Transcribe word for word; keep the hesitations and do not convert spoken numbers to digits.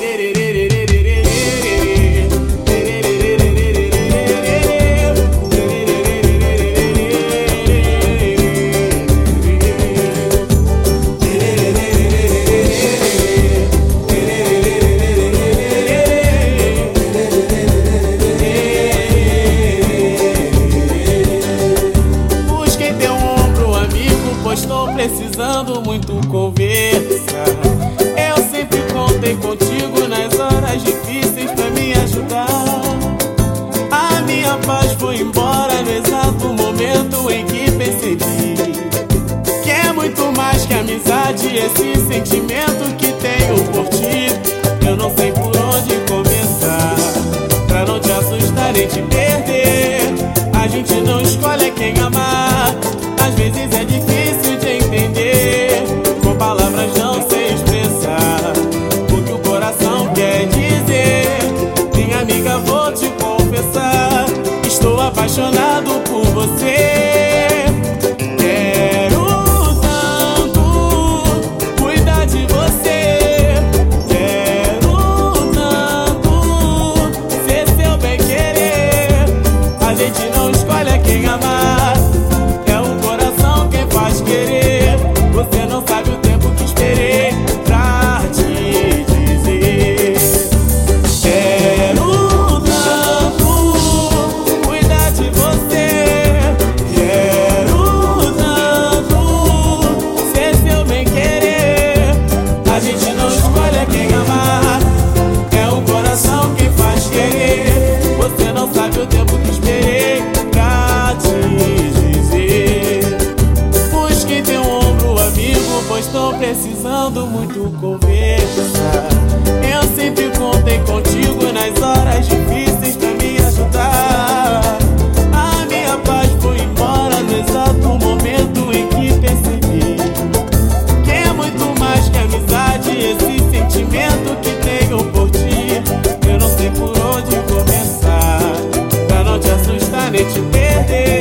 Estou precisando muito conversar. Eu sempre contei contigo nas horas difíceis pra me ajudar. A minha paz foi embora no exato momento em que percebi que é muito mais que amizade, esse sentimento que tenho por ti. Eu não sei por onde começar pra não te assustar nem te perder. A gente não escolhe quem amar, às vezes é difícil de entender. Com palavras não sei expressar o que o coração quer dizer. Minha amiga, vou te confessar, estou apaixonado por você. Quero tanto cuidar de você. Quero tanto ser seu bem querer. A gente não escolhe quem amar, querer. Você não sabe o tempo que esperei pra te dizer. Quero tanto cuidar de você. Quero tanto ser seu bem querer. A gente não escolhe quem amar, é o coração quem faz querer. Você não sabe o tempo que esperei pra te dizer. Pois estou precisando muito conversar. Eu sempre contei contigo nas horas difíceis pra me ajudar. A minha paz foi embora no exato momento em que percebi que é muito mais que amizade, esse sentimento que tenho por ti. Eu não sei por onde começar pra não te assustar nem te perder.